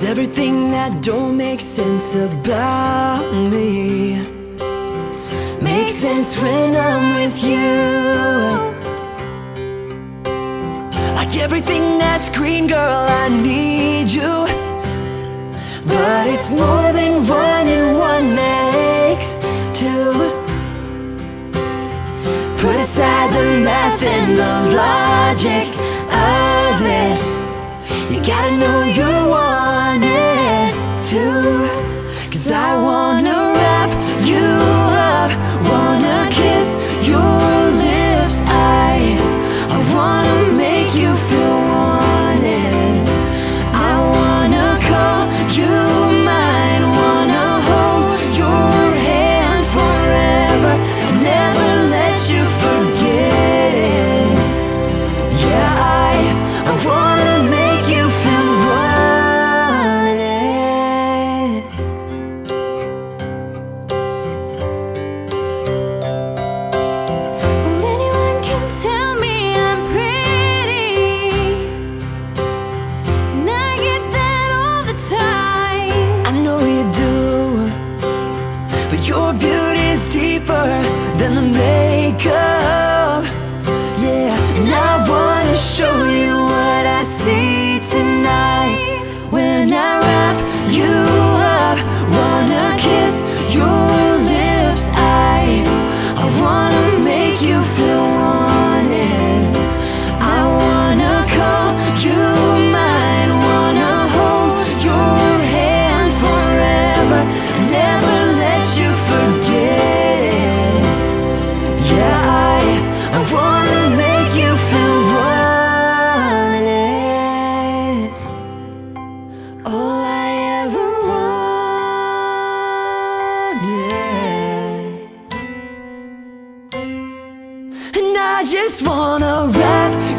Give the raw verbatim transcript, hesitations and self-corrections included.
'cause everything that don't make sense about me makes sense when I'm with you. Like everything that's green, girl, I need you. But it's more than one and one makes two. Put aside the math and the logic of it. You gotta know you want it too. 'Cause I wanna wrap you up, wanna kiss your lips. I, I wanna make you feel wanted. I wanna call you mine, wanna hold your hand forever, never let you forget it. Yeah, I, I wanna make you feel wanted. Well, anyone can tell me I'm pretty, and I get that all the time. I know you do, but your beauty's deeper than the makeup. Yeah, and I wanna show you what I see tonight. When I wrap you up, wanna kiss your lips. I, I wanna make you feel wanted. I wanna call you mine, wanna hold your hand forever, never let you forget it. Yeah, I, I wanna make you feel wanted. All I ever wanted. And I just wanna wrap